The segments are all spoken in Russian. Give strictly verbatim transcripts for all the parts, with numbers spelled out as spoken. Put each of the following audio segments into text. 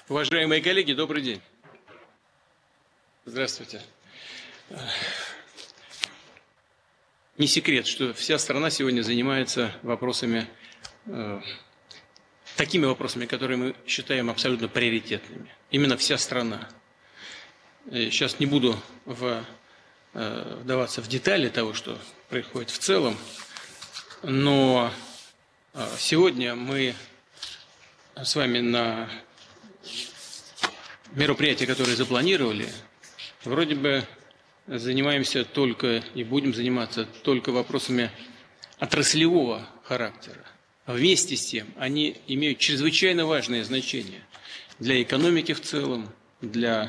Уважаемые коллеги, добрый день. Здравствуйте. Не секрет, что вся страна сегодня занимается вопросами, э, такими вопросами, которые мы считаем абсолютно приоритетными. Именно вся страна. Сейчас не буду в, э, вдаваться в детали того, что происходит в целом, но э, сегодня мы с вами на мероприятия, которые запланировали, вроде бы занимаемся только и будем заниматься только вопросами отраслевого характера. Вместе с тем они имеют чрезвычайно важное значение для экономики в целом, для,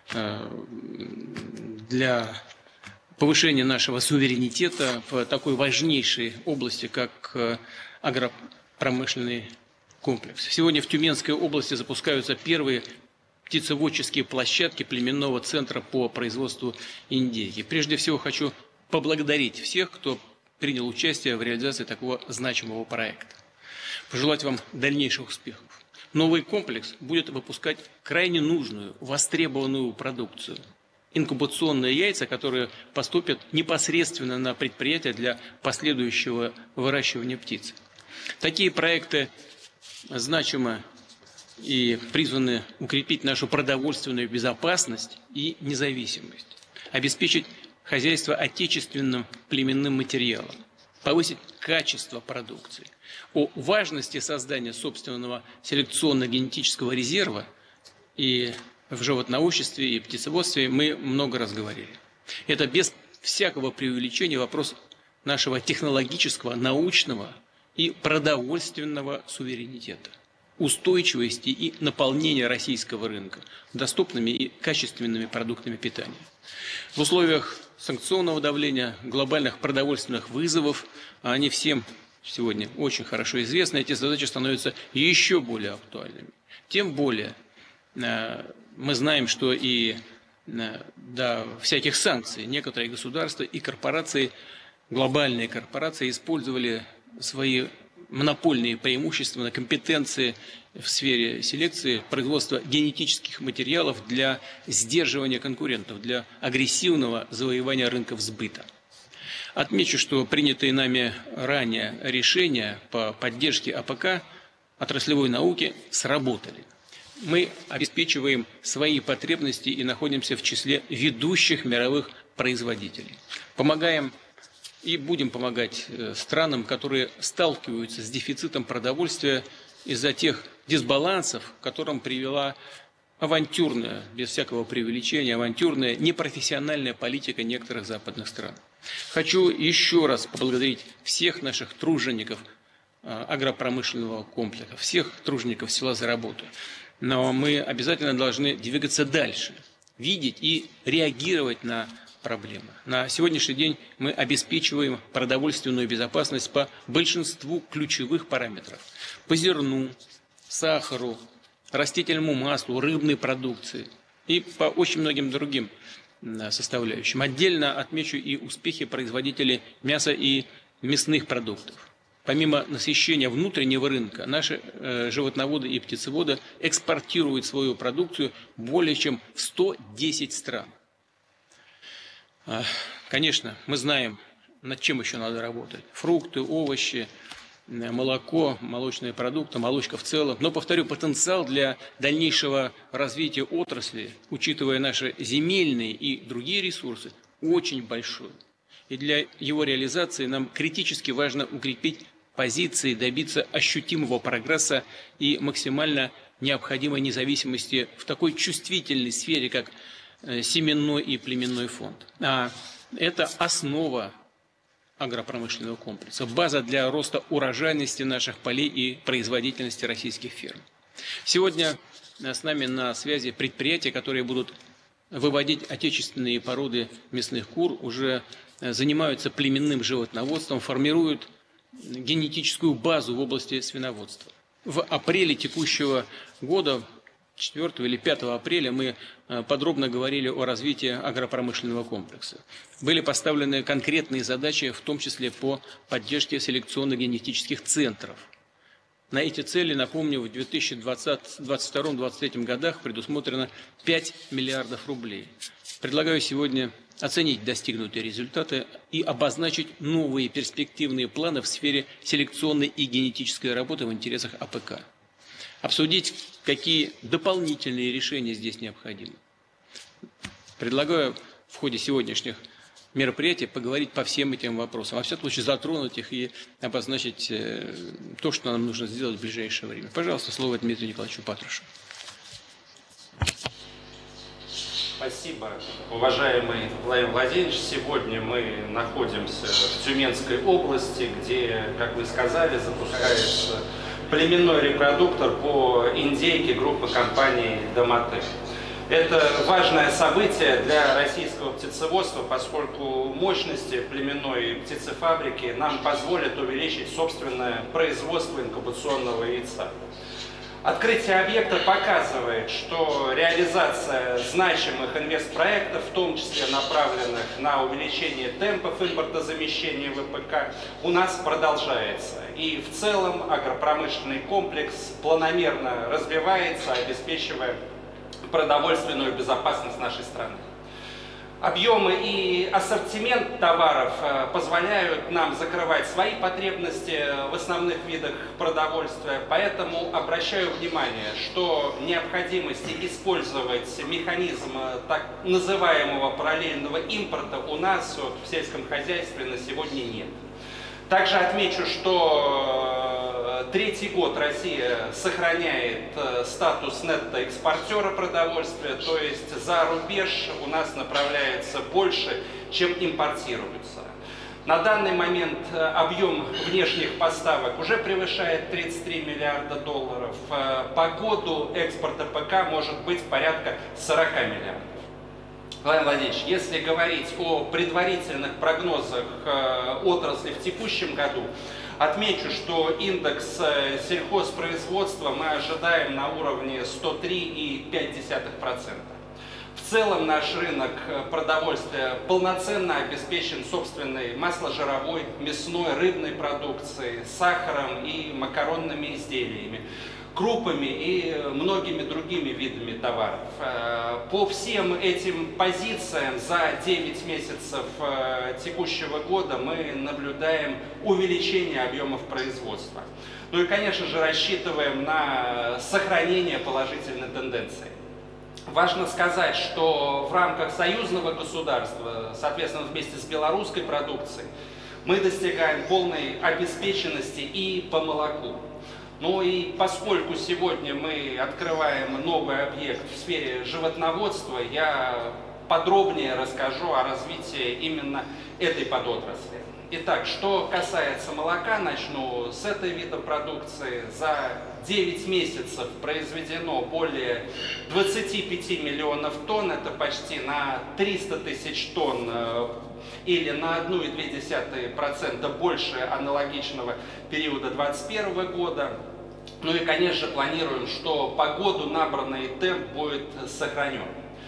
для повышения нашего суверенитета в такой важнейшей области, как агропромышленный комплекс. Сегодня в Тюменской области запускаются первые птицеводческие площадки племенного центра по производству индейки. Прежде всего хочу поблагодарить всех, кто принял участие в реализации такого значимого проекта. Пожелать вам дальнейших успехов. Новый комплекс будет выпускать крайне нужную, востребованную продукцию. Инкубационные яйца, которые поступят непосредственно на предприятия для последующего выращивания птиц. Такие проекты значимы и призваны укрепить нашу продовольственную безопасность и независимость, обеспечить хозяйство отечественным племенным материалом, повысить качество продукции. О важности создания собственного селекционно-генетического резерва и в животноводстве и птицеводстве мы много раз говорили. Это без всякого преувеличения вопрос нашего технологического, научного и продовольственного суверенитета, устойчивости и наполнения российского рынка доступными и качественными продуктами питания. В условиях санкционного давления, глобальных продовольственных вызовов, а они всем сегодня очень хорошо известны, эти задачи становятся еще более актуальными. Тем более мы знаем, что и до всяких санкций некоторые государства и корпорации, глобальные корпорации использовали свои монопольные преимущества на компетенции в сфере селекции, производства генетических материалов для сдерживания конкурентов, для агрессивного завоевания рынков сбыта. Отмечу, что принятые нами ранее решения по поддержке АПК отраслевой науки сработали. Мы обеспечиваем свои потребности и находимся в числе ведущих мировых производителей. Помогаем и будем помогать странам, которые сталкиваются с дефицитом продовольствия из-за тех дисбалансов, к которым привела авантюрная, без всякого преувеличения, авантюрная, непрофессиональная политика некоторых западных стран. Хочу еще раз поблагодарить всех наших тружеников агропромышленного комплекса, всех тружеников села за работу. Но мы обязательно должны двигаться дальше, видеть и реагировать на проблемы. На сегодняшний день мы обеспечиваем продовольственную безопасность по большинству ключевых параметров. По зерну, сахару, растительному маслу, рыбной продукции и по очень многим другим составляющим. Отдельно отмечу и успехи производителей мяса и мясных продуктов. Помимо насыщения внутреннего рынка, наши э, животноводы и птицеводы экспортируют свою продукцию более чем в сто десять стран. Конечно, мы знаем, над чем еще надо работать. Фрукты, овощи, молоко, молочные продукты, молочка в целом. Но, повторю, потенциал для дальнейшего развития отрасли, учитывая наши земельные и другие ресурсы, очень большой. И для его реализации нам критически важно укрепить позиции, добиться ощутимого прогресса и максимально необходимой независимости в такой чувствительной сфере, как семенной и племенной фонд. А это основа агропромышленного комплекса, база для роста урожайности наших полей и производительности российских ферм. Сегодня с нами на связи предприятия, которые будут выводить отечественные породы мясных кур, уже занимаются племенным животноводством, формируют генетическую базу в области свиноводства. В апреле текущего года, четвёртого или пятого апреля, мы подробно говорили о развитии агропромышленного комплекса. Были поставлены конкретные задачи, в том числе по поддержке селекционно-генетических центров. На эти цели, напомню, в две тысячи двадцатом, двадцать втором — двадцать третьем годах предусмотрено пять миллиардов рублей. Предлагаю сегодня оценить достигнутые результаты и обозначить новые перспективные планы в сфере селекционной и генетической работы в интересах А П К. Обсудить, какие дополнительные решения здесь необходимы. Предлагаю в ходе сегодняшних мероприятий поговорить по всем этим вопросам, во всяком случае затронуть их и обозначить то, что нам нужно сделать в ближайшее время. Пожалуйста, слово Дмитрию Николаевичу Патрушеву. Спасибо, уважаемый Владимир Владимирович. Сегодня мы находимся в Тюменской области, где, как вы сказали, запускается племенной репродуктор по индейке группы компаний «Доматек». Это важное событие для российского птицеводства, поскольку мощности племенной птицефабрики нам позволят увеличить собственное производство инкубационного яйца. Открытие объекта показывает, что реализация значимых инвестпроектов, в том числе направленных на увеличение темпов импортозамещения В П К, у нас продолжается. И в целом агропромышленный комплекс планомерно развивается, обеспечивая продовольственную безопасность нашей страны. Объемы и ассортимент товаров позволяют нам закрывать свои потребности в основных видах продовольствия, поэтому обращаю внимание, что необходимости использовать механизм так называемого параллельного импорта у нас вот, в сельском хозяйстве на сегодня нет. Также отмечу, что третий год Россия сохраняет статус нетто-экспортера продовольствия, то есть за рубеж у нас направляется больше, чем импортируется. На данный момент объем внешних поставок уже превышает тридцать три миллиарда долларов. По году экспорт А П К может быть порядка сорока миллиардов. Владимир Владимирович, если говорить о предварительных прогнозах отрасли в текущем году, отмечу, что индекс сельхозпроизводства мы ожидаем на уровне сто три и пять десятых процента. В целом наш рынок продовольствия полноценно обеспечен собственной масложировой, мясной, рыбной продукцией, сахаром и макаронными изделиями, крупами и многими другими видами товаров. По всем этим позициям за девять месяцев текущего года мы наблюдаем увеличение объемов производства. Ну и, конечно же, рассчитываем на сохранение положительной тенденции. Важно сказать, что в рамках союзного государства, соответственно, вместе с белорусской продукцией, мы достигаем полной обеспеченности и по молоку. Ну и поскольку сегодня мы открываем новый объект в сфере животноводства, я подробнее расскажу о развитии именно этой подотрасли. Итак, что касается молока, начну с этой вида продукции. За девять месяцев произведено более двадцати пяти миллионов тонн, это почти на триста тысяч тонн или на одну целую две десятых процента больше аналогичного периода две тысячи двадцать первого года. Ну и, конечно, планируем, что по году набранный темп будет сохранен.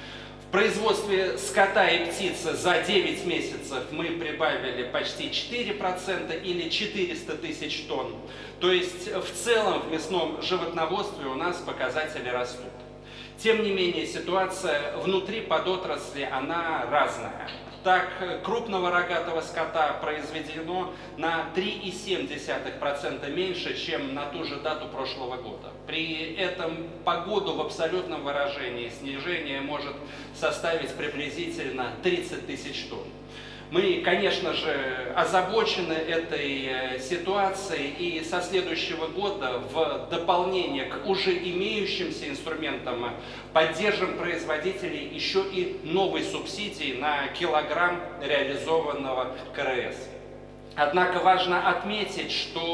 В производстве скота и птицы за девять месяцев мы прибавили почти четыре процента или четыреста тысяч тонн. То есть в целом в мясном животноводстве у нас показатели растут. Тем не менее, ситуация внутри подотрасли, она разная. Так, крупного рогатого скота произведено на три целых семь десятых процента меньше, чем на ту же дату прошлого года. При этом по году в абсолютном выражении снижение может составить приблизительно тридцать тысяч тонн. Мы, конечно же, озабочены этой ситуацией и со следующего года в дополнение к уже имеющимся инструментам поддержим производителей еще и новой субсидией на килограмм реализованного К Р С. Однако важно отметить,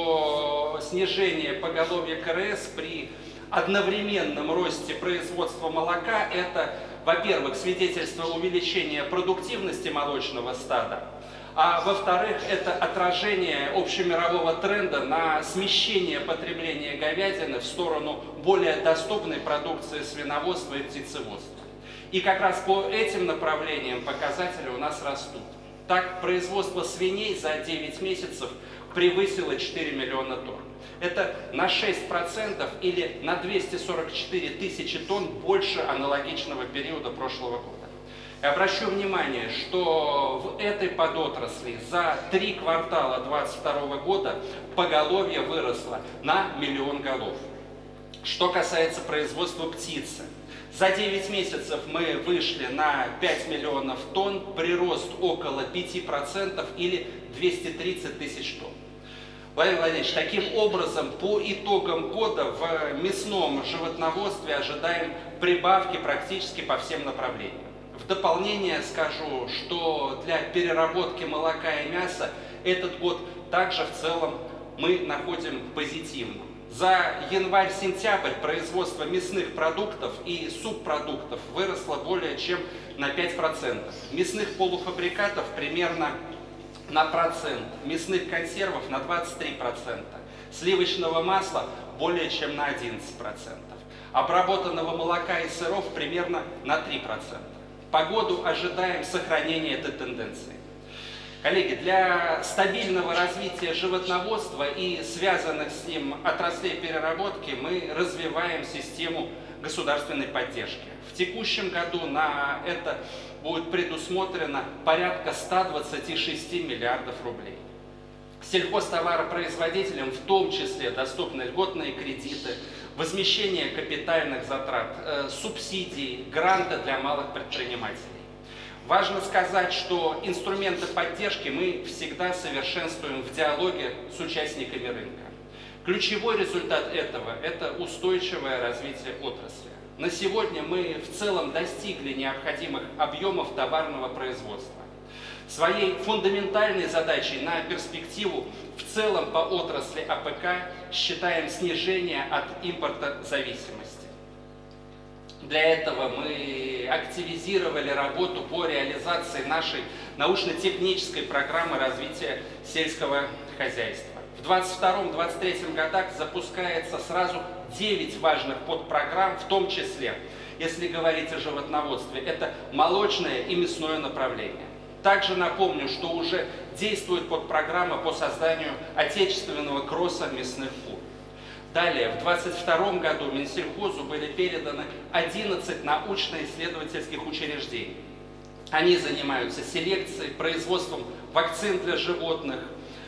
что снижение поголовья К Р С при одновременном росте производства молока – это, во-первых, свидетельство увеличения продуктивности молочного стада, а во-вторых, это отражение общемирового тренда на смещение потребления говядины в сторону более доступной продукции свиноводства и птицеводства. И как раз по этим направлениям показатели у нас растут. Так, производство свиней за девять месяцев превысило четыре миллиона тонн. Это на шесть процентов или на двести сорок четыре тысячи тонн больше аналогичного периода прошлого года. И обращу внимание, что в этой подотрасли за три квартала две тысячи двадцать второго года поголовье выросло на миллион голов. Что касается производства птицы, за девять месяцев мы вышли на пять миллионов тонн, прирост около пяти процентов или двести тридцать тысяч тонн. Владимир Владимирович, таким образом, по итогам года в мясном животноводстве ожидаем прибавки практически по всем направлениям. В дополнение скажу, что для переработки молока и мяса этот год также в целом мы находим позитивным. За январь-сентябрь производство мясных продуктов и субпродуктов выросло более чем на пять процентов. Мясных полуфабрикатов примерно на процент, мясных консервов на двадцать три процента, сливочного масла более чем на одиннадцать процентов, обработанного молока и сыров примерно на три процента. По году ожидаем сохранения этой тенденции. Коллеги, для стабильного развития животноводства и связанных с ним отраслей переработки мы развиваем систему государственной поддержки. В текущем году на это будет предусмотрено порядка ста двадцати шести миллиардов рублей. Сельхозтоваропроизводителям в том числе доступны льготные кредиты, возмещение капитальных затрат, э, субсидии, гранты для малых предпринимателей. Важно сказать, что инструменты поддержки мы всегда совершенствуем в диалоге с участниками рынка. Ключевой результат этого – это устойчивое развитие отрасли. На сегодня мы в целом достигли необходимых объемов товарного производства. Своей фундаментальной задачей на перспективу в целом по отрасли А П К считаем снижение от импортозависимости. Для этого мы активизировали работу по реализации нашей научно-технической программы развития сельского хозяйства. В двадцать втором — двадцать третьем годах запускается сразу девять важных подпрограмм, в том числе, если говорить о животноводстве, это молочное и мясное направление. Также напомню, что уже действует подпрограмма по созданию отечественного кросса мясных кур. Далее, в двадцать втором году Минсельхозу были переданы одиннадцать научно-исследовательских учреждений. Они занимаются селекцией, производством вакцин для животных,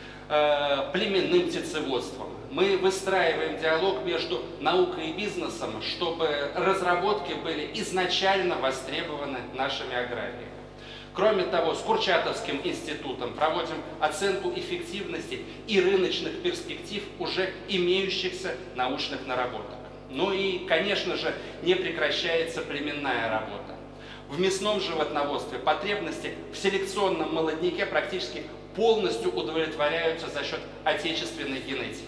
э, племенным птицеводством. Мы выстраиваем диалог между наукой и бизнесом, чтобы разработки были изначально востребованы нашими аграриями. Кроме того, с Курчатовским институтом проводим оценку эффективности и рыночных перспектив уже имеющихся научных наработок. Ну и, конечно же, не прекращается племенная работа. В мясном животноводстве потребности в селекционном молодняке практически полностью удовлетворяются за счет отечественной генетики.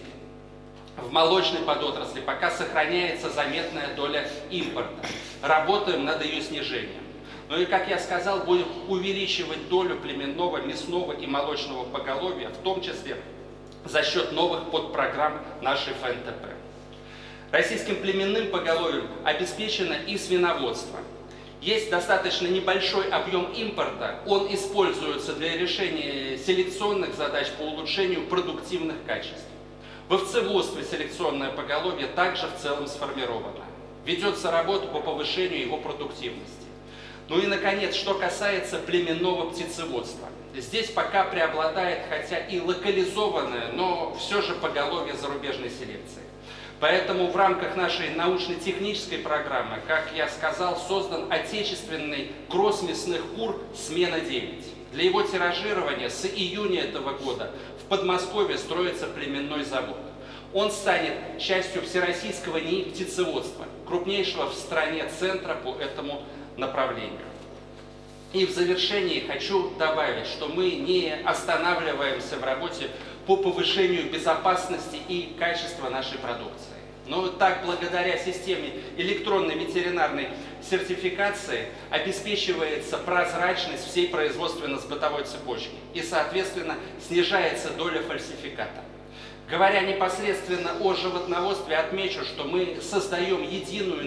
В молочной подотрасли пока сохраняется заметная доля импорта. Работаем над ее снижением. Ну и, как я сказал, будем увеличивать долю племенного, мясного и молочного поголовья, в том числе за счет новых подпрограмм нашей Ф Н Т П. Российским племенным поголовьем обеспечено и свиноводство. Есть достаточно небольшой объем импорта, он используется для решения селекционных задач по улучшению продуктивных качеств. В овцеводстве селекционное поголовье также в целом сформировано. Ведется работа по повышению его продуктивности. Ну и, наконец, что касается племенного птицеводства. Здесь пока преобладает, хотя и локализованное, но все же поголовье зарубежной селекции. Поэтому в рамках нашей научно-технической программы, как я сказал, создан отечественный кросс мясных кур «Смена девять». Для его тиражирования с июня этого года в Подмосковье строится племенной завод. Он станет частью всероссийского НИИ птицеводства, крупнейшего в стране центра по этому направлению. И в завершении хочу добавить, что мы не останавливаемся в работе по повышению безопасности и качества нашей продукции. Но так, благодаря системе электронной ветеринарной сертификации, обеспечивается прозрачность всей производственно-сбытовой цепочки и, соответственно, снижается доля фальсификата. Говоря непосредственно о животноводстве, отмечу, что мы создаем единую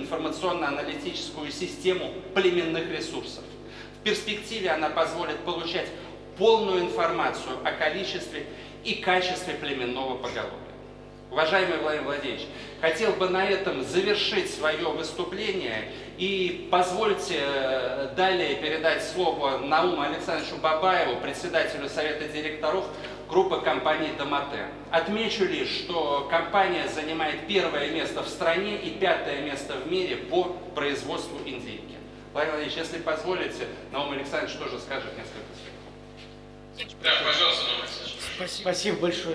информационно-аналитическую систему племенных ресурсов. В перспективе она позволит получать полную информацию о количестве и качестве племенного поголовья. Уважаемый Владимир Владимирович, хотел бы на этом завершить свое выступление и позвольте далее передать слово Науму Александровичу Бабаеву, председателю Совета директоров группы компании «Домате». Отмечу лишь, что компания занимает первое место в стране и пятое место в мире по производству индейки. Владимир Владимирович, если позволите, Наум Александрович тоже скажет несколько слов. Да, пожалуйста, Наум Александрович. Спасибо, спасибо большое.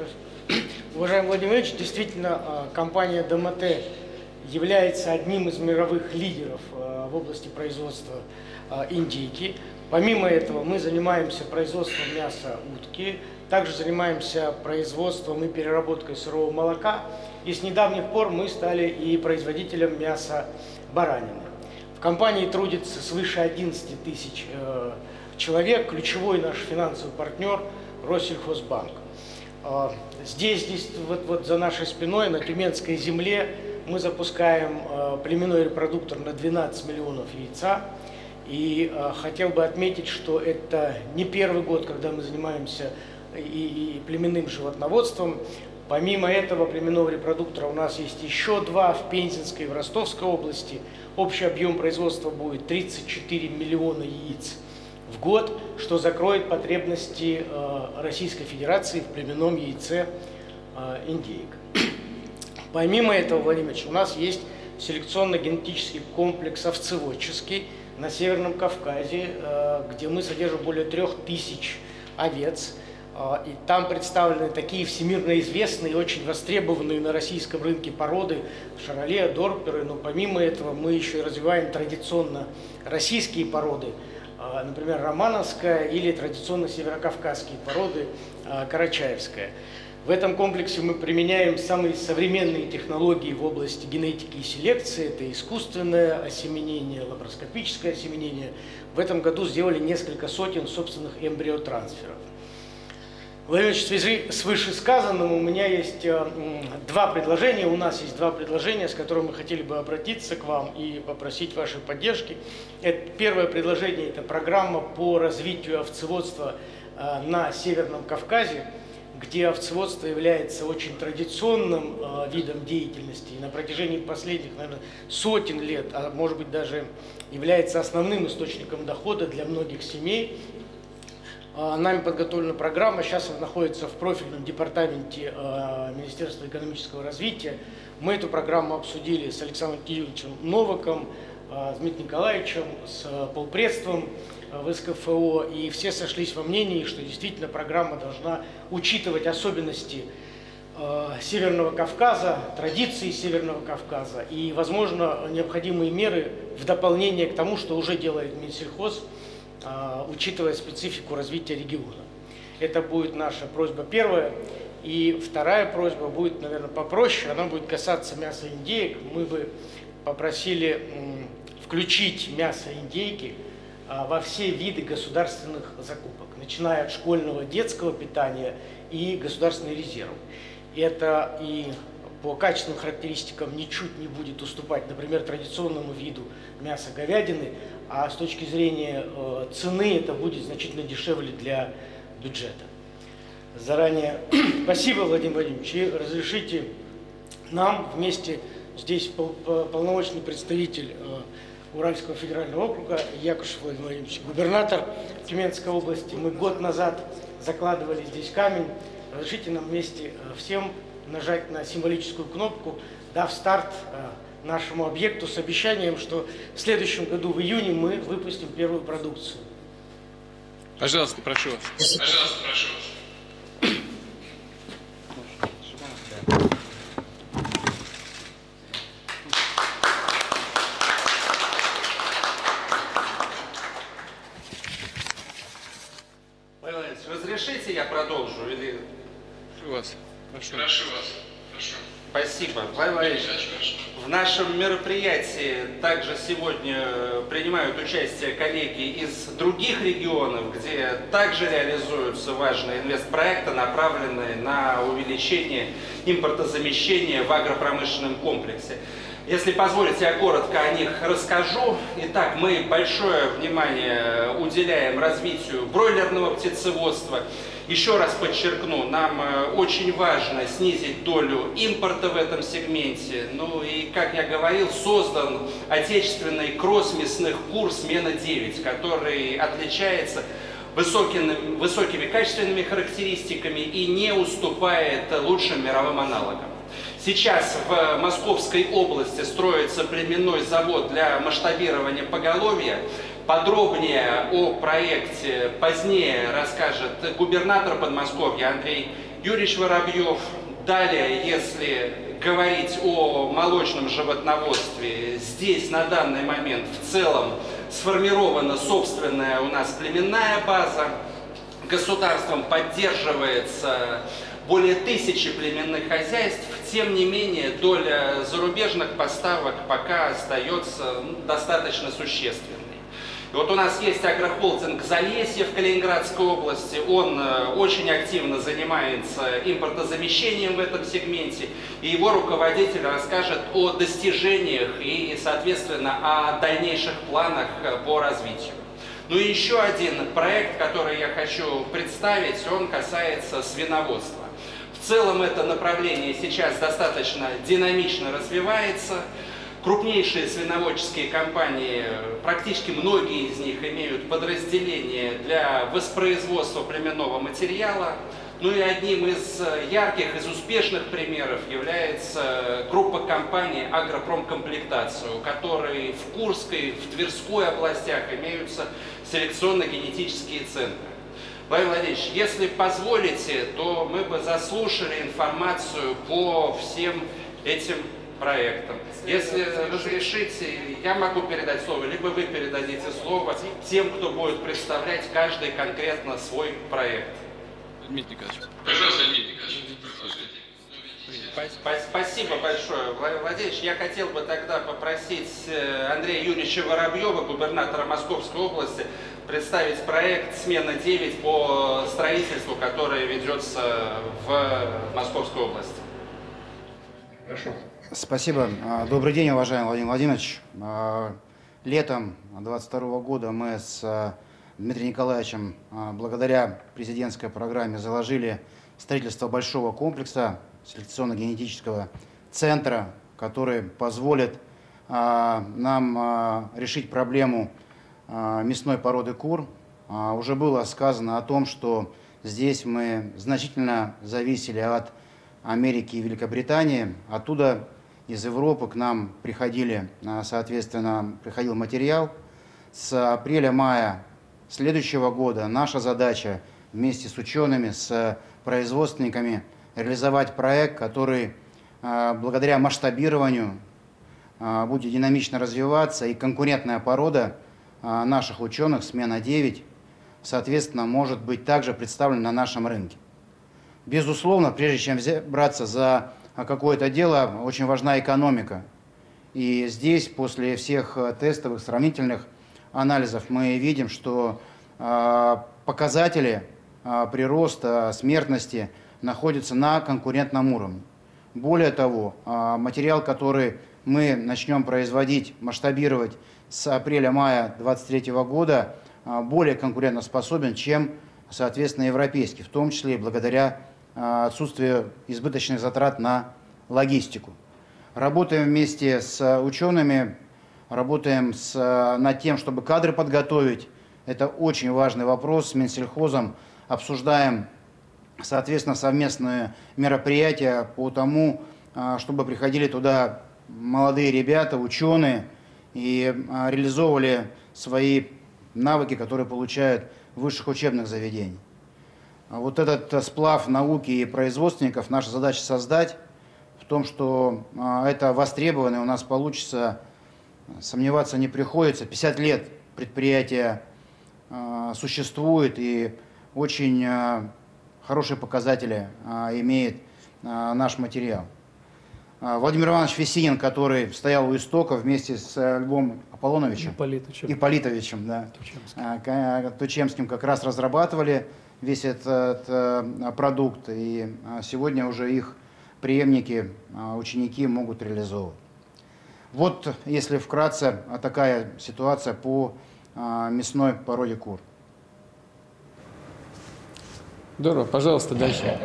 Уважаемый Владимир Владимирович, действительно, компания «Домате» является одним из мировых лидеров в области производства индейки. Помимо этого, мы занимаемся производством мяса утки, также занимаемся производством и переработкой сырого молока, и с недавних пор мы стали и производителем мяса баранины. В компании трудится свыше одиннадцати тысяч человек, ключевой наш финансовый партнер Россельхозбанк. Здесь, здесь вот, вот за нашей спиной, на Тюменской земле, мы запускаем племенной репродуктор на двенадцать миллионов яйца. И э, хотел бы отметить, что это не первый год, когда мы занимаемся и, и племенным животноводством. Помимо этого племенного репродуктора у нас есть еще два в Пензенской и в Ростовской области. Общий объем производства будет тридцать четыре миллиона яиц в год, что закроет потребности э, Российской Федерации в племенном яйце э, индеек. Помимо этого, Владимир Ильич, у нас есть селекционно-генетический комплекс овцеводческий на Северном Кавказе, где мы содержим более трех тысяч овец. И там представлены такие всемирно известные и очень востребованные на российском рынке породы шароле, дорперы. Но помимо этого мы еще и развиваем традиционно российские породы, например, романовская или традиционно северокавказские породы, карачаевская. В этом комплексе мы применяем самые современные технологии в области генетики и селекции. Это искусственное осеменение, лапароскопическое осеменение. В этом году сделали несколько сотен собственных эмбриотрансферов. Владимир Ильич, в связи с вышесказанным у меня есть два предложения, у нас есть два предложения, с которыми мы хотели бы обратиться к вам и попросить вашей поддержки. Это, первое предложение – это программа по развитию овцеводства на Северном Кавказе, где овцеводство является очень традиционным э, видом деятельности и на протяжении последних, наверное, сотен лет, а может быть даже является основным источником дохода для многих семей. Э, нами подготовлена программа, сейчас она находится в профильном департаменте э, Министерства экономического развития. Мы эту программу обсудили с Александром Кирилловичем Новаком, э, с Дмитрием Николаевичем, с э, полпредством в эс ка эф о, и все сошлись во мнении, что действительно программа должна учитывать особенности э, Северного Кавказа, традиции Северного Кавказа и, возможно, необходимые меры в дополнение к тому, что уже делает Минсельхоз, э, учитывая специфику развития региона. Это будет наша просьба первая. И вторая просьба будет, наверное, попроще, она будет касаться мяса индеек. Мы бы попросили м, включить мясо индейки во все виды государственных закупок, начиная от школьного детского питания и государственный резерв. Это и по качественным характеристикам ничуть не будет уступать, например, традиционному виду мяса говядины, а с точки зрения э, цены это будет значительно дешевле для бюджета. Заранее спасибо, Владимир Владимирович, и разрешите нам вместе, здесь пол, полномочный представитель э, Уральского федерального округа, Якушев Владимир Владимирович, губернатор Тюменской области. Мы год назад закладывали здесь камень. Разрешите нам вместе всем нажать на символическую кнопку, дав старт нашему объекту с обещанием, что в следующем году, в июне, мы выпустим первую продукцию. Пожалуйста, прошу вас. Пожалуйста, прошу вас. Разрешите, я продолжу? Или... Прошу вас. Прошу. Прошу вас. Прошу. Спасибо. Владимир Владимирович, в нашем мероприятии также сегодня принимают участие коллеги из других регионов, где также реализуются важные инвестпроекты, направленные на увеличение импортозамещения в агропромышленном комплексе. Если позволите, я коротко о них расскажу. Итак, мы большое внимание уделяем развитию бройлерного птицеводства. Еще раз подчеркну, нам очень важно снизить долю импорта в этом сегменте. Ну и, как я говорил, создан отечественный кросс мясных кур «Смена девять», который отличается высокими, высокими качественными характеристиками и не уступает лучшим мировым аналогам. Сейчас в Московской области строится племенной завод для масштабирования поголовья. Подробнее о проекте позднее расскажет губернатор Подмосковья Андрей Юрьевич Воробьев. Далее, если говорить о молочном животноводстве, здесь на данный момент в целом сформирована собственная у нас племенная база. Государством поддерживается более тысячи племенных хозяйств, тем не менее доля зарубежных поставок пока остается ну, достаточно существенной. И вот у нас есть агрохолдинг «Залесье» в Калининградской области, он очень активно занимается импортозамещением в этом сегменте, и его руководитель расскажет о достижениях и, соответственно, о дальнейших планах по развитию. Ну и еще один проект, который я хочу представить, он касается свиноводства. В целом это направление сейчас достаточно динамично развивается. Крупнейшие свиноводческие компании, практически многие из них имеют подразделения для воспроизводства племенного материала. Ну и одним из ярких, из успешных примеров является группа компаний «Агропромкомплектация», у которой в Курской, в Тверской областях имеются селекционно-генетические центры. Владимир Владимирович, если позволите, то мы бы заслушали информацию по всем этим проектам. Если разрешите, я могу передать слово, либо вы передадите слово тем, кто будет представлять каждый конкретно свой проект. Дмитрий Николаевич. Пожалуйста, Дмитрий Николаевич. Спасибо большое, Владимир Владимирович. Я хотел бы тогда попросить Андрея Юрьевича Воробьева, губернатора Московской области, представить проект «Смена девять» по строительству, которое ведется в Московской области. Хорошо. Спасибо. Добрый день, уважаемый Владимир Владимирович. Летом две тысячи двадцать второго года мы с Дмитрием Николаевичем, благодаря президентской программе, заложили строительство большого комплекса селекционно-генетического центра, который позволит нам решить проблему мясной породы кур. Уже было сказано о том, что здесь мы значительно зависели от Америки и Великобритании. Оттуда, из Европы, к нам приходили, соответственно, приходил материал. С апреля-мая следующего года наша задача вместе с учеными, с производственниками реализовать проект, который благодаря масштабированию будет динамично развиваться, и конкурентная порода наших ученых, смена девять, соответственно, может быть также представлена на нашем рынке. Безусловно, прежде чем браться за какое-то дело, очень важна экономика. И здесь, после всех тестовых, сравнительных анализов, мы видим, что показатели прироста смертности находятся на конкурентном уровне. Более того, материал, который мы начнем производить, масштабировать с апреля-мая две тысячи двадцать третьего года, более конкурентоспособен, чем, соответственно, европейский, в том числе и благодаря отсутствию избыточных затрат на логистику. Работаем вместе с учеными, работаем с, над тем, чтобы кадры подготовить. Это очень важный вопрос. С Минсельхозом обсуждаем, соответственно, совместные мероприятия по тому, чтобы приходили туда молодые ребята, ученые, и реализовывали свои навыки, которые получают в высших учебных заведениях. Вот этот сплав науки и производственников наша задача создать. В том, что это востребовано, у нас получится, сомневаться не приходится. пятьдесят лет предприятие существует, и очень хорошие показатели имеет наш материал. Владимир Иванович Весенин, который стоял у истока вместе с Львом Аполлоновичем, Ипполитовичем, Ипполитовичем, да, Тучемским. Тучемским, как раз разрабатывали весь этот продукт, и сегодня уже их преемники, ученики могут реализовывать. Вот, если вкратце, такая ситуация по мясной породе кур. Здорово, пожалуйста, дальше.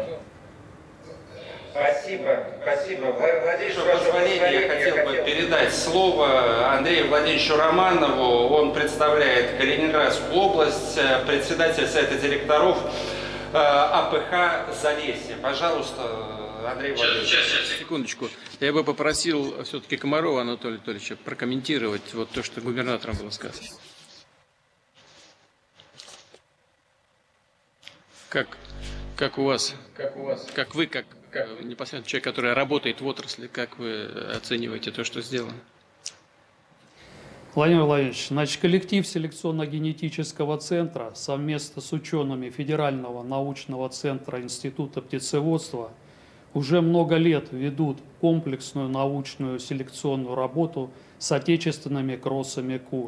Спасибо, спасибо. Владимир, с позволения, я хотел бы передать слово Андрею Владимировичу Романову. Он представляет Калининградскую область, председатель совета директоров АПХ «Залесье». Пожалуйста, Андрей Владимирович. Сейчас, сейчас, сейчас. Секундочку. Я бы попросил все-таки Комарова Анатолия Анатольевича прокомментировать вот то, что губернатором было сказано. Как, как у вас, как у вас, как вы, как, как непосредственно человек, который работает в отрасли, как вы оцениваете то, что сделано? Владимир Владимирович, значит, коллектив селекционно-генетического центра совместно с учеными Федерального научного центра Института птицеводства уже много лет ведут комплексную научную селекционную работу с отечественными кроссами кур.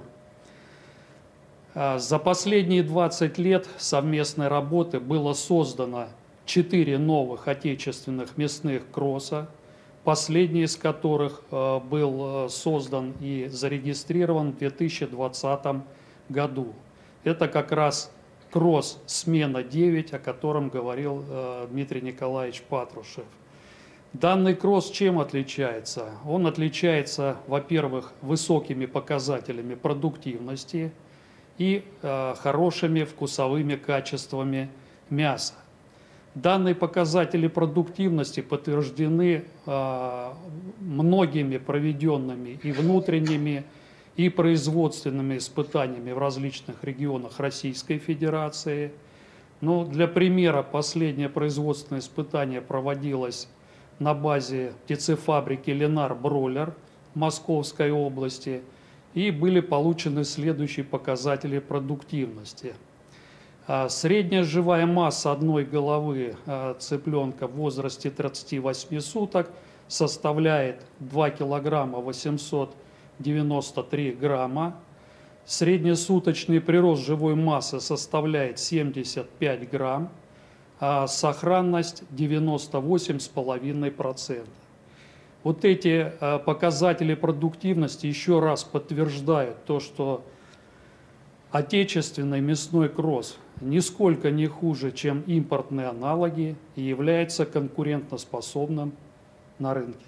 За последние двадцать лет совместной работы было создано четыре новых отечественных мясных кросса, последний из которых был создан и зарегистрирован в две тысячи двадцатом году. Это как раз кросс «Смена девять», о котором говорил Дмитрий Николаевич Патрушев. Данный кросс чем отличается? Он отличается, во-первых, высокими показателями продуктивности и э, хорошими вкусовыми качествами мяса. Данные показатели продуктивности подтверждены э, многими проведенными и внутренними, и производственными испытаниями в различных регионах Российской Федерации. Но для примера, последнее производственное испытание проводилось на базе птицефабрики «Ленар Бройлер» в Московской области, и были получены следующие показатели продуктивности. Средняя живая масса одной головы цыпленка в возрасте тридцати восьми суток составляет два килограмма восемьсот девяносто три грамма. Среднесуточный прирост живой массы составляет семьдесят пять грамм, а сохранность девяносто восемь целых пять десятых процента. Вот эти показатели продуктивности еще раз подтверждают то, что отечественный мясной кросс нисколько не хуже, чем импортные аналоги, и является конкурентоспособным на рынке.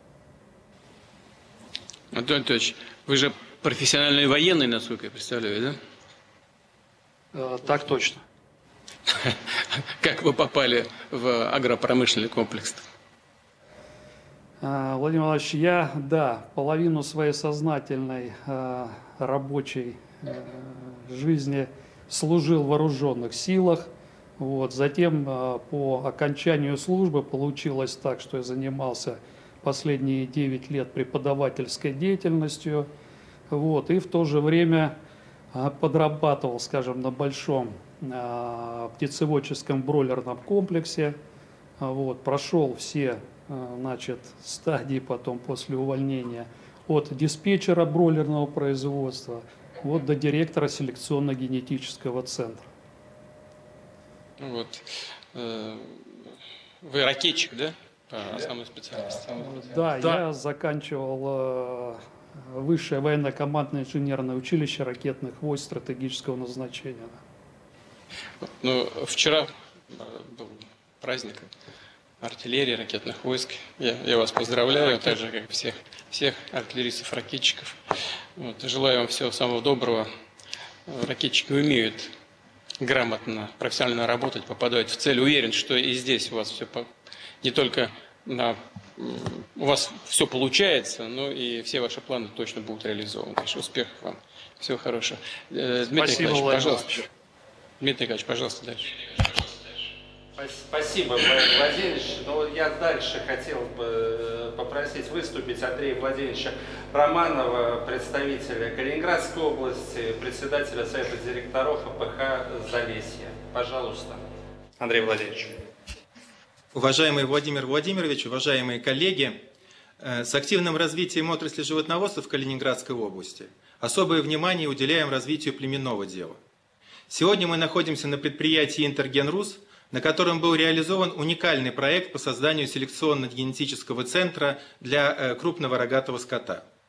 Анатолий Анатольевич, вы же профессиональный военный, насколько я представляю, да? Так точно. Как вы попали в агропромышленный комплекс? Владимир Владимирович, я, да, половину своей сознательной э, рабочей э, жизни служил в вооруженных силах. Вот. Затем э, по окончанию службы получилось так, что я занимался последние девять лет преподавательской деятельностью. Вот. И в то же время э, подрабатывал, скажем, на большом э, птицеводческом бройлерном комплексе. Вот. Прошел все значит, стадии потом после увольнения от диспетчера бройлерного производства вот до директора селекционно-генетического центра. Вот. Вы ракетчик, да? По основной специальности? Да, да, я заканчивал высшее военно-командное инженерное училище ракетных войск стратегического назначения. Ну, вчера был праздник артиллерии, ракетных войск. Я, я вас поздравляю, так же, как и всех, всех артиллеристов, ракетчиков. Вот, желаю вам всего самого доброго. Ракетчики умеют грамотно, профессионально работать, попадать в цель. Уверен, что и здесь у вас все по... не только на... у вас все получается, но и все ваши планы точно будут реализованы. Конечно, успехов вам. Всего хорошего. Дмитрий Спасибо, Николаевич, пожалуйста. Владимир. Дмитрий Николаевич, пожалуйста, дальше. Спасибо, Владимир Владимирович. Но я дальше хотел бы попросить выступить Андрея Владимировича Романова, представителя Калининградской области, председателя совета директоров АПХ «Залесье». Пожалуйста. Андрей Владимирович. Уважаемый Владимир Владимирович, уважаемые коллеги, с активным развитием отрасли животноводства в Калининградской области особое внимание уделяем развитию племенного дела. Сегодня мы находимся на предприятии «Интергенрус», на котором был реализован уникальный проект по созданию селекционно-генетического центра для крупного рогатого скота.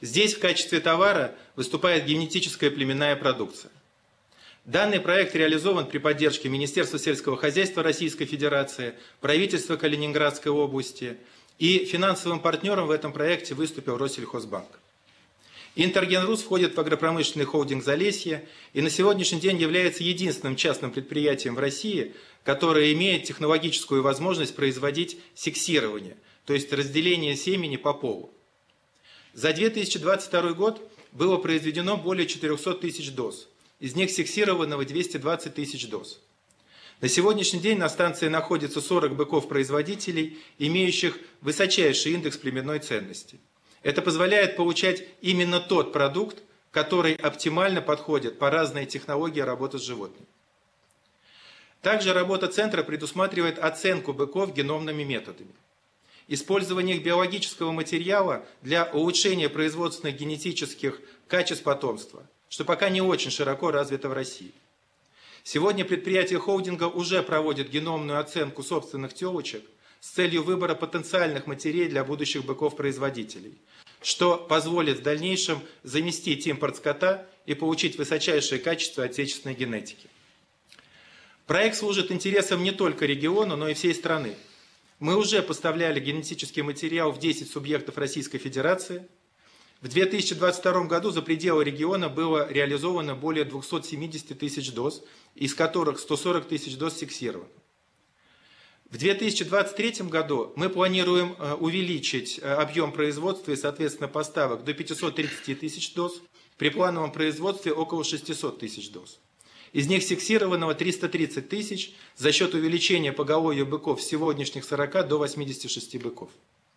Здесь в качестве товара выступает генетическая племенная продукция. Данный проект реализован при поддержке Министерства сельского хозяйства Российской Федерации, правительства Калининградской области, и финансовым партнером в этом проекте выступил Россельхозбанк. Интергенрус входит в агропромышленный холдинг «Залесье» и на сегодняшний день является единственным частным предприятием в России, которое имеет технологическую возможность производить сексирование, то есть разделение семени по полу. За две тысячи двадцать второй год было произведено более четырехсот тысяч доз, из них сексированного двести двадцать тысяч доз. На сегодняшний день на станции находится сорок быков-производителей, имеющих высочайший индекс племенной ценности. Это позволяет получать именно тот продукт, который оптимально подходит по разной технологии работы с животными. Также работа центра предусматривает оценку быков геномными методами. Использование их биологического материала для улучшения производственных генетических качеств потомства, что пока не очень широко развито в России. Сегодня предприятие холдинга уже проводит геномную оценку собственных телочек с целью выбора потенциальных матерей для будущих быков-производителей, что позволит в дальнейшем заместить импорт скота и получить высочайшее качество отечественной генетики. Проект служит интересам не только региона, но и всей страны. Мы уже поставляли генетический материал в десять субъектов Российской Федерации. В две тысячи двадцать втором году за пределы региона было реализовано более двухсот семидесяти тысяч доз, из которых сто сорок тысяч доз сексировано. В две тысячи двадцать третьем году мы планируем увеличить объем производства и, соответственно, поставок до пятисот тридцати тысяч доз, при плановом производстве около шестисот тысяч доз. Из них сексированного триста тридцать тысяч за счет увеличения поголовья быков с сегодняшних сорока до восьмидесяти шести быков.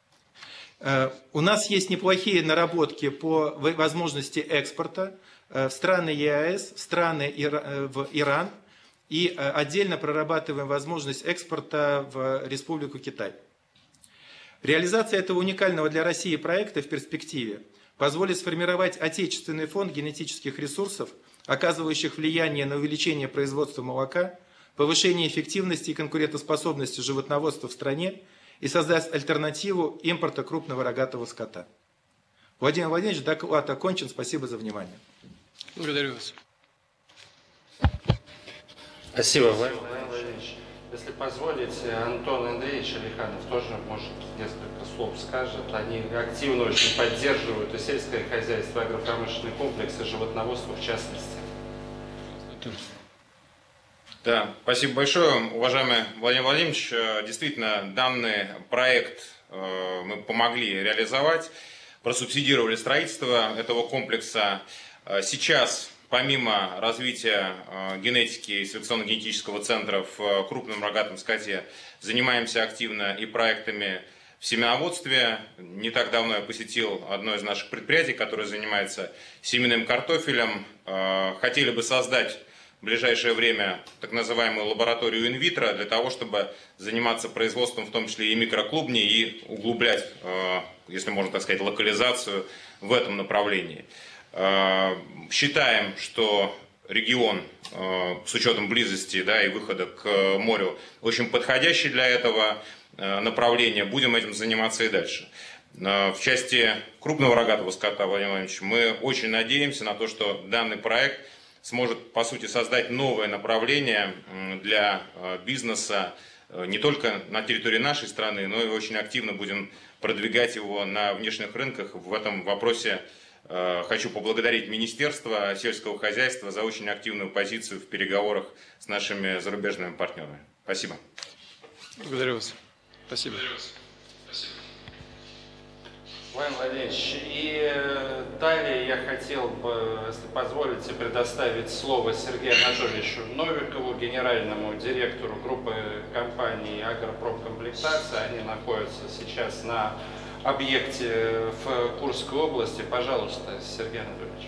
У нас есть неплохие наработки по возможности экспорта в страны ЕАЭС, в страны в Иран, и отдельно прорабатываем возможность экспорта в Республику Китай. Реализация этого уникального для России проекта в перспективе позволит сформировать отечественный фонд генетических ресурсов, оказывающих влияние на увеличение производства молока, повышение эффективности и конкурентоспособности животноводства в стране и создаст альтернативу импорта крупного рогатого скота. Владимир Владимирович, доклад окончен. Спасибо за внимание. Благодарю вас. Спасибо, Владимир Владимирович. Если позволите, Антон Андреевич Алиханов тоже, может, несколько слов скажет. Они активно очень поддерживают и сельское хозяйство, и агропромышленный комплекс, и животноводство в частности. Да, спасибо большое, уважаемый Владимир Владимирович. Действительно, данный проект мы помогли реализовать, просубсидировали строительство этого комплекса. Сейчас, помимо развития генетики и селекционно-генетического центра в крупном рогатом скоте, занимаемся активно и проектами в семеноводстве. Не так давно я посетил одно из наших предприятий, которое занимается семенным картофелем. Хотели бы создать в ближайшее время так называемую лабораторию инвитро для того, чтобы заниматься производством, в том числе и микроклубней, и углублять, если можно так сказать, локализацию в этом направлении. Считаем, что регион с учетом близости, да, и выхода к морю очень подходящий для этого направления. Будем этим заниматься и дальше. В части крупного рогатого скота, Владимир Владимирович, мы очень надеемся на то, что данный проект сможет, по сути, создать новое направление для бизнеса не только на территории нашей страны, но и очень активно будем продвигать его на внешних рынках. В этом вопросе хочу поблагодарить Министерство сельского хозяйства за очень активную позицию в переговорах с нашими зарубежными партнерами. Спасибо. Благодарю вас. Спасибо. Спасибо. Владимир Владимирович, и далее я хотел бы, если позволите, предоставить слово Сергею Анатольевичу Новикову, генеральному директору группы компаний «Агропромкомплектация». Они находятся сейчас на объекте в Курской области. Пожалуйста, Сергей Анатольевич.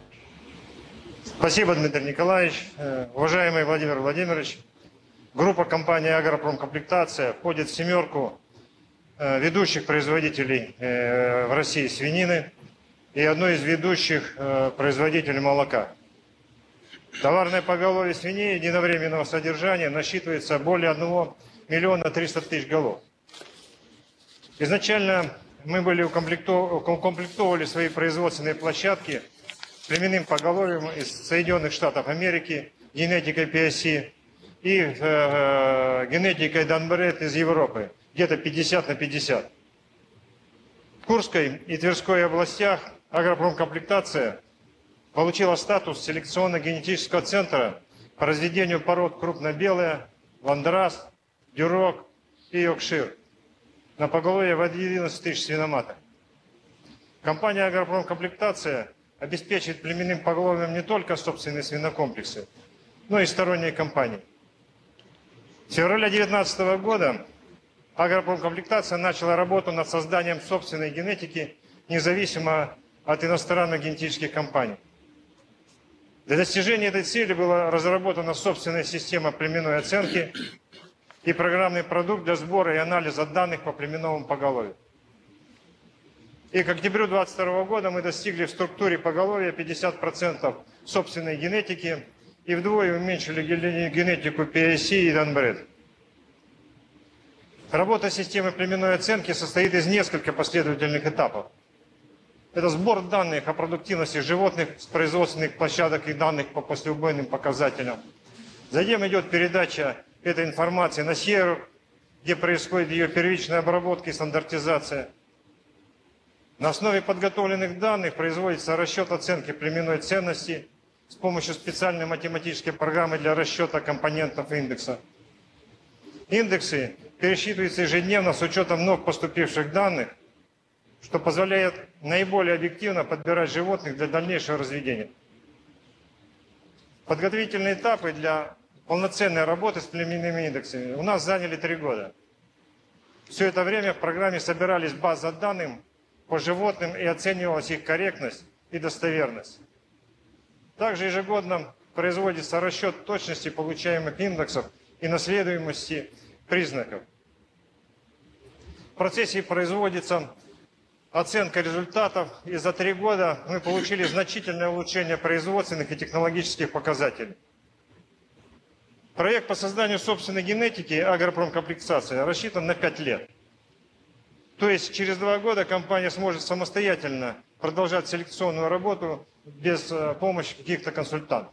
Спасибо, Дмитрий Николаевич. Уважаемый Владимир Владимирович, группа компании «Агропромкомплектация» входит в семерку ведущих производителей в России свинины и одной из ведущих производителей молока. Товарное поголовье свиней единовременного содержания насчитывается более одного миллиона трёхсот тысяч голов. Изначально мы были укомплектовали свои производственные площадки племенным поголовьем из Соединенных Штатов Америки, генетикой пи эс си и э, э, генетикой Данбред из Европы, где-то пятьдесят на пятьдесят. В Курской и Тверской областях агропромкомплектация получила статус селекционно-генетического центра по разведению пород крупнобелая, ландрас, дюрок и йоркшир на поголовье в одиннадцать тысяч свиноматок. Компания агропромкомплектация обеспечивает племенным поголовьем не только собственные свинокомплексы, но и сторонние компании. С февраля две тысячи девятнадцатого года агропромкомплектация начала работу над созданием собственной генетики, независимо от иностранных генетических компаний. Для достижения этой цели была разработана собственная система племенной оценки и программный продукт для сбора и анализа данных по племенному поголовью. И к октябрю две тысячи двадцать второго года мы достигли в структуре поголовья пятьдесят процентов собственной генетики и вдвое уменьшили генетику пи эс си и Данбред. Работа системы племенной оценки состоит из нескольких последовательных этапов. Это сбор данных о продуктивности животных с производственных площадок и данных по послеубойным показателям. Затем идет передача этой информации на сервер, где происходит ее первичная обработка и стандартизация. На основе подготовленных данных производится расчет оценки племенной ценности с помощью специальной математической программы для расчета компонентов индекса. Индексы пересчитываются ежедневно с учетом вновь поступивших данных, что позволяет наиболее объективно подбирать животных для дальнейшего разведения. Подготовительные этапы для полноценной работы с племенными индексами у нас заняли три года. Все это время в программе собирались базы данных по животным и оценивалась их корректность и достоверность. Также ежегодно производится расчет точности получаемых индексов и наследуемости признаков. В процессе производится оценка результатов, и за три года мы получили значительное улучшение производственных и технологических показателей. Проект по созданию собственной генетики агропромкомплектация рассчитан на пять лет. То есть через два года компания сможет самостоятельно продолжать селекционную работу без э, помощи каких-то консультантов.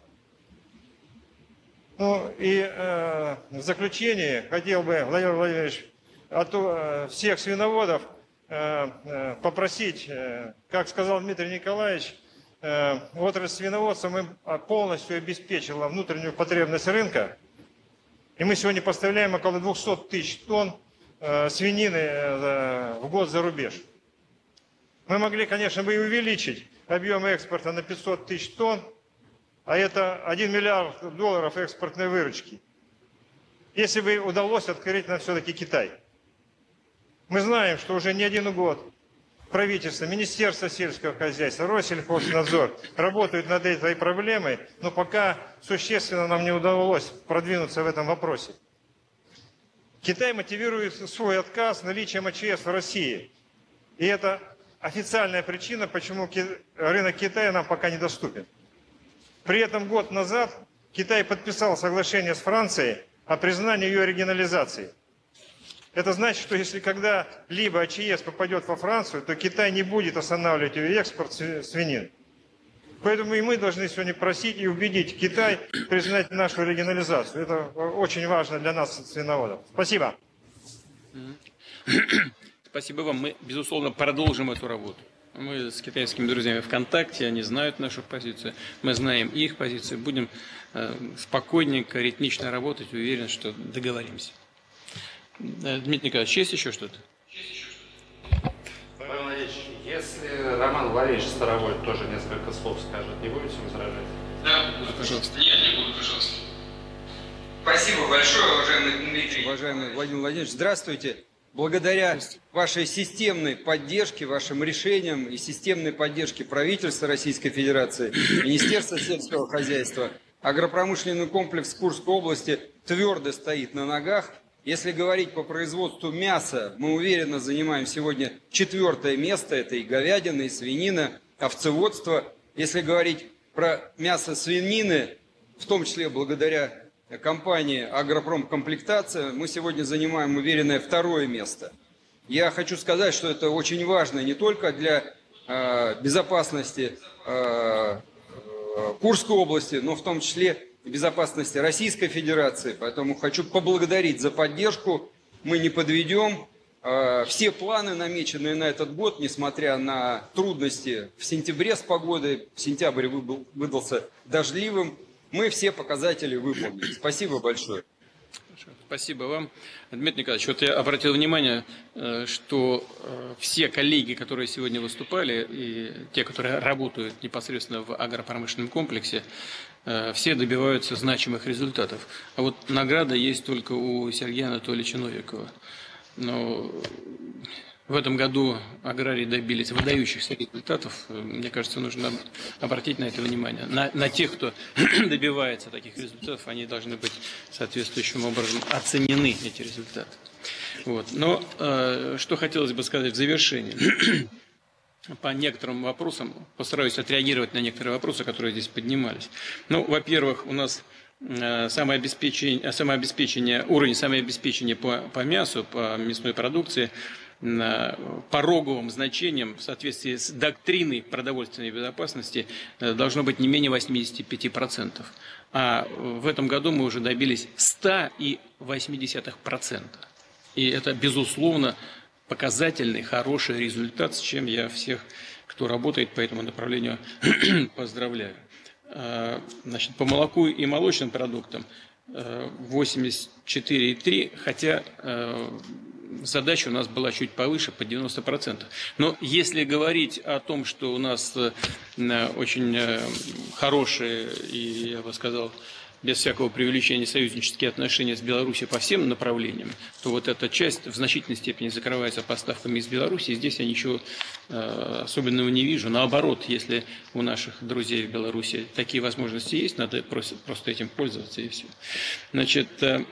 Ну и э, в заключение хотел бы, Владимир Владимирович, от э, всех свиноводов э, э, попросить, э, как сказал Дмитрий Николаевич, э, отрасль свиноводства мы полностью обеспечила внутреннюю потребность рынка, и мы сегодня поставляем около двухсот тысяч тонн э, свинины э, в год за рубеж. Мы могли, конечно, бы и увеличить объем экспорта на пятьсот тысяч тонн, а это один миллиард долларов экспортной выручки, если бы удалось открыть нам все-таки Китай. Мы знаем, что уже не один год правительство, Министерство сельского хозяйства, Россельхознадзор работают над этой проблемой, но пока существенно нам не удалось продвинуться в этом вопросе. Китай мотивирует свой отказ наличием а че эс в России. И это официальная причина, почему рынок Китая нам пока недоступен. При этом год назад Китай подписал соглашение с Францией о признании ее регионализации. Это значит, что если когда-либо а че эс попадет во Францию, то Китай не будет останавливать ее экспорт свинин. Поэтому и мы должны сегодня просить и убедить Китай признать нашу регионализацию. Это очень важно для нас, свиноводов. Спасибо. Спасибо вам. Мы, безусловно, продолжим эту работу. Мы с китайскими друзьями в контакте, они знают нашу позицию, мы знаем их позицию. Будем э, спокойненько, ритмично работать, уверен, что договоримся. Дмитрий Николаевич, есть еще что-то? Павел Владимирович, если Роман Валерьевич Старовой тоже несколько слов скажет, не будете возражать? Да, да, пожалуйста. Нет, не буду, пожалуйста. Спасибо большое, уважаемый Дмитрий. Уважаемый Владимир Владимирович, здравствуйте. Благодаря вашей системной поддержке, вашим решениям и системной поддержке правительства Российской Федерации, Министерства сельского хозяйства, агропромышленный комплекс Курской области твердо стоит на ногах. Если говорить по производству мяса, мы уверенно занимаем сегодня четвертое место. Это и говядина, и свинина, овцеводство. Если говорить про мясо свинины, в том числе благодаря компании «Агропромкомплектация», мы сегодня занимаем уверенное второе место. Я хочу сказать, что это очень важно не только для э, безопасности э, Курской области, но в том числе и безопасности Российской Федерации. Поэтому хочу поблагодарить за поддержку. Мы не подведем. Все планы, намеченные на этот год, несмотря на трудности в сентябре с погодой, сентябрь выдался дождливым, мы все показатели выполнили. Спасибо большое. Спасибо вам. Дмитрий Николаевич, вот я обратил внимание, что все коллеги, которые сегодня выступали, и те, которые работают непосредственно в агропромышленном комплексе, все добиваются значимых результатов. А вот награда есть только у Сергея Анатольевича Новикова. Но в этом году аграрии добились выдающихся результатов. Мне кажется, нужно обратить на это внимание. На, на тех, кто добивается таких результатов, они должны быть соответствующим образом оценены, эти результаты. Вот. Но э, что хотелось бы сказать в завершении. По некоторым вопросам, постараюсь отреагировать на некоторые вопросы, которые здесь поднимались. Ну, во-первых, у нас самообеспечение, самообеспечение, уровень самообеспечения по, по мясу, по мясной продукции пороговым значением в соответствии с доктриной продовольственной безопасности должно быть не менее восьмидесяти пяти процентов. А в этом году мы уже добились ста и восьми десятых процента. И это, безусловно, показательный, хороший результат, с чем я всех, кто работает по этому направлению, поздравляю. Значит, по молоку и молочным продуктам восемьдесят четыре и три, хотя задача у нас была чуть повыше, по девяносто процентов. Но если говорить о том, что у нас очень хорошие и, я бы сказал, без всякого преувеличения союзнические отношения с Беларусью по всем направлениям, то вот эта часть в значительной степени закрывается поставками из Беларуси. Здесь я ничего э, особенного не вижу. Наоборот, если у наших друзей в Беларуси такие возможности есть, надо просто, просто этим пользоваться и все. Значит, э,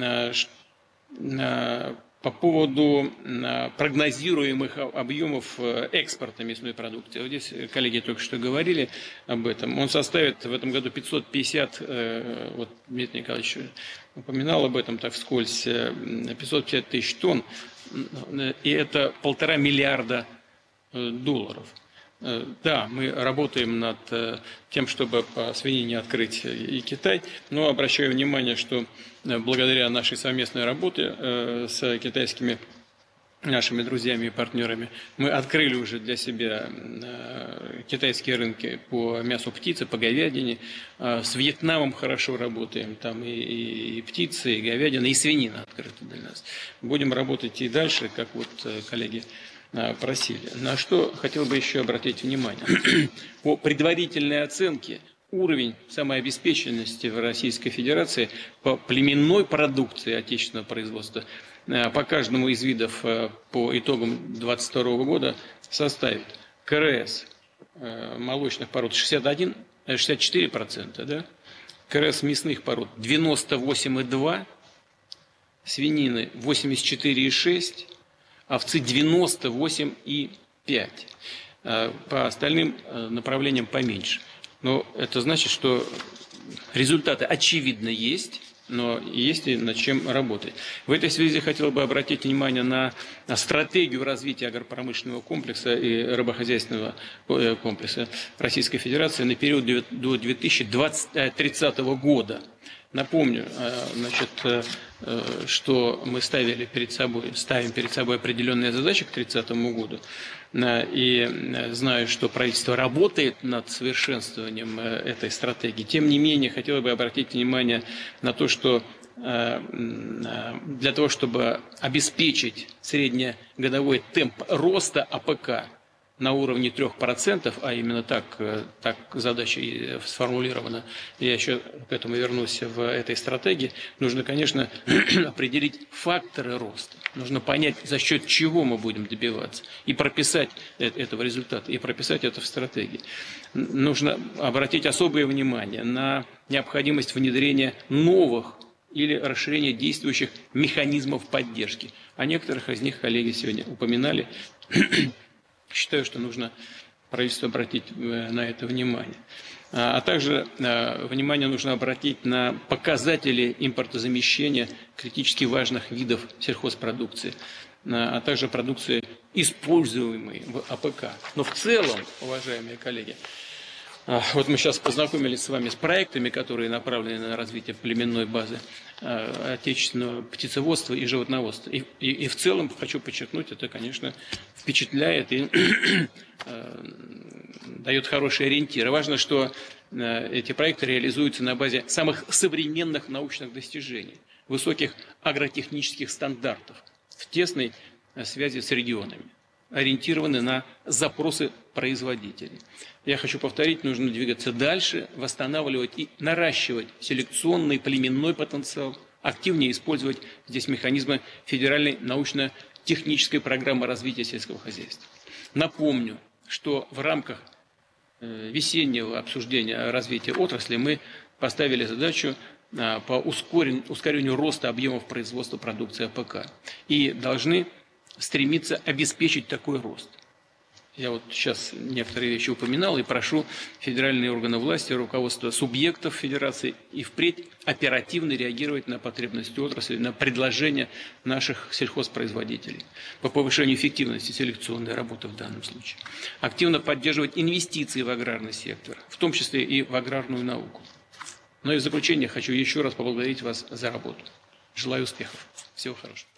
э, по поводу прогнозируемых объемов экспорта мясной продукции. Вот здесь коллеги только что говорили об этом. Он составит в этом году пятьсот пятьдесят, вот Дмитрий Николаевич упоминал об этом так вскользь, пятьсот пятьдесят тысяч тонн, и это полтора миллиарда долларов. Да, мы работаем над тем, чтобы по свинине открыть и Китай, но обращаю внимание, что благодаря нашей совместной работе с китайскими нашими друзьями и партнерами мы открыли уже для себя китайские рынки по мясу птицы, по говядине. С Вьетнамом хорошо работаем, там и, и птица, и говядина, и свинина открыта для нас. Будем работать и дальше, как вот коллеги просили. На что хотел бы еще обратить внимание. По предварительной оценке уровень самообеспеченности в Российской Федерации по племенной продукции отечественного производства по каждому из видов по итогам две тысячи двадцать второго года составит КРС молочных пород шестьдесят один, шестьдесят четыре процента, да? КРС мясных пород девяносто восемь и два процента, свинины восемьдесят четыре и шесть процента, овцы девяносто восемь и пять процентов. По остальным направлениям поменьше. Но это значит, что результаты очевидно есть, но есть и над чем работать. В этой связи хотел бы обратить внимание на стратегию развития агропромышленного комплекса и рыбохозяйственного комплекса Российской Федерации на период до две тысячи тридцатого года. Напомню, значит, что мы ставили перед собой, ставим перед собой определенные задачи к тридцатому году. И знаю, что правительство работает над совершенствованием этой стратегии. Тем не менее, хотел бы обратить внимание на то, что для того, чтобы обеспечить среднегодовой темп роста АПК на уровне трёх процентов, а именно так, так задача и сформулирована, я еще к этому вернусь в этой стратегии, нужно, конечно, определить факторы роста. Нужно понять, за счет чего мы будем добиваться, и прописать этого результата, и прописать это в стратегии. Нужно обратить особое внимание на необходимость внедрения новых или расширения действующих механизмов поддержки. О некоторых из них коллеги сегодня упоминали. Считаю, что нужно правительству обратить на это внимание. А также внимание нужно обратить на показатели импортозамещения критически важных видов сельхозпродукции. а также продукции, используемой в АПК. Но в целом, уважаемые коллеги, вот мы сейчас познакомились с вами с проектами, которые направлены на развитие племенной базы отечественного птицеводства и животноводства. И, и, и в целом, хочу подчеркнуть, это, конечно, впечатляет и дает хорошие ориентиры. Важно, что эти проекты реализуются на базе самых современных научных достижений, высоких агротехнических стандартов, в тесной связи с регионами, ориентированы на запросы производителей. Я хочу повторить, нужно двигаться дальше, восстанавливать и наращивать селекционный племенной потенциал, активнее использовать здесь механизмы федеральной научно-технической программы развития сельского хозяйства. Напомню, что в рамках весеннего обсуждения развития отрасли мы поставили задачу по ускорению роста объемов производства продукции АПК и должны стремиться обеспечить такой рост. Я вот сейчас некоторые вещи упоминал и прошу федеральные органы власти, руководство субъектов федерации и впредь оперативно реагировать на потребности отрасли, на предложения наших сельхозпроизводителей по повышению эффективности селекционной работы в данном случае. Активно поддерживать инвестиции в аграрный сектор, в том числе и в аграрную науку. Но и в заключение хочу еще раз поблагодарить вас за работу. Желаю успехов. Всего хорошего.